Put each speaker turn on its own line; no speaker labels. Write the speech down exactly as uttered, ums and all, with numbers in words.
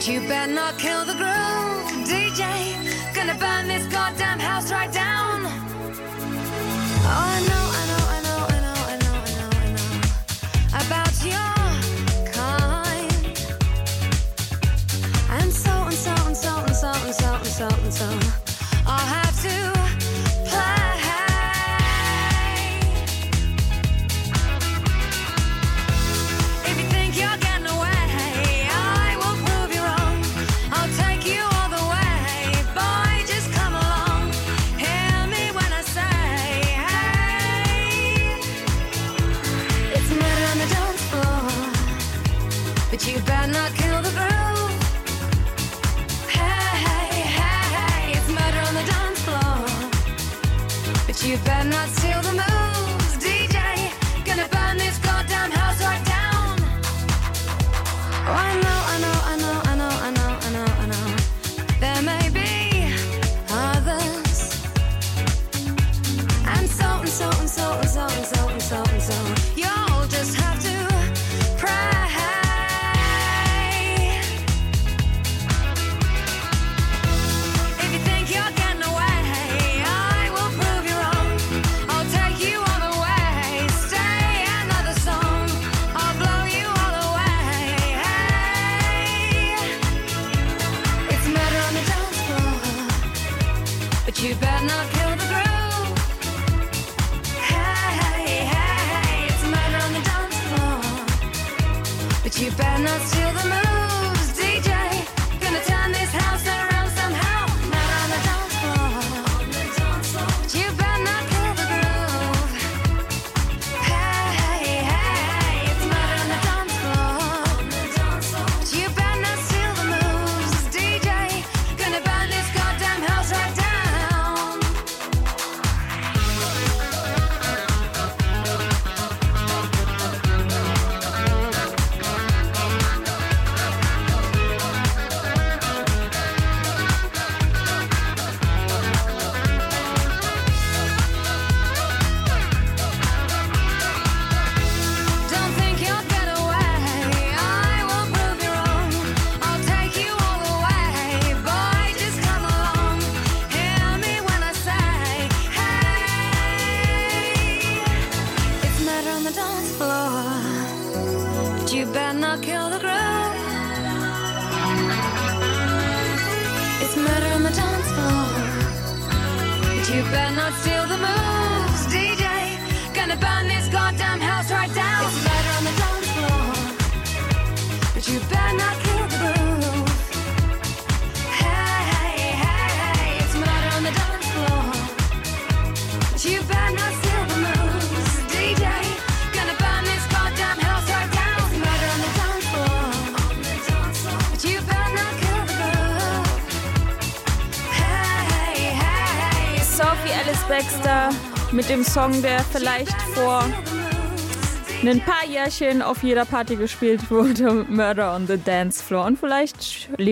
But you better not kill the groove, D J. Gonna burn this goddamn house right down. Oh, I know, I know, I know, I know, I know, I know, I know about your kind. And so and so and so and so and so and so and so I'll have to play. If you think you're getting away, I will prove you wrong. I'll take you all the way. Boy, just come along. Hear me when I say, hey. It's murder on the dance floor, but you better not kill the groove. Hey, hey, hey, hey. It's murder on the dance floor, but you better not steal the moves, D J. Gonna burn this goddamn house right down. Oh, I know, I know, I know, I know, I know, I know, I know. There may be others. And so and so and so and so and so and so and so. You'll just have to pray. If you think you're getting away, I will prove you wrong. I'll take you all the way. Stay another song. I'll blow you all away. Hey. It's murder on the dance floor, but you better not kill the groove. Hey, hey, hey. It's murder on the dance floor, but you better not steal the moves, D J. Gonna turn this house around somehow. Murder on the dance floor, but you better not kill the groove. Hey, hey, hey. It's murder on the dance floor, but you better not steal the moves, D J. Gonna burn this goddamn house right down. Don't think you'll get away. I will prove you wrong. I'll take you all the way. Boy, just come along. Hear me when I say, hey. It's murder on the dance floor, but you better not kill the groove. It's murder on the dance floor, but you better not steal the moves, D J. Gonna burn this goddamn house right down. It's murder on the dance floor, but you better not kill the groove. Hey, hey, hey, hey. It's murder on the dance floor, but you better not steal the moves, D J. Gonna burn this goddamn house right down. It's murder on the dance floor, but you better not kill the groove. Hey, hey, hey.
Sophie Alice Baxter mit dem Song, der vielleicht vor ein paar Jährchen auf jeder Party gespielt wurde, Murder on the Dance Floor. Und vielleicht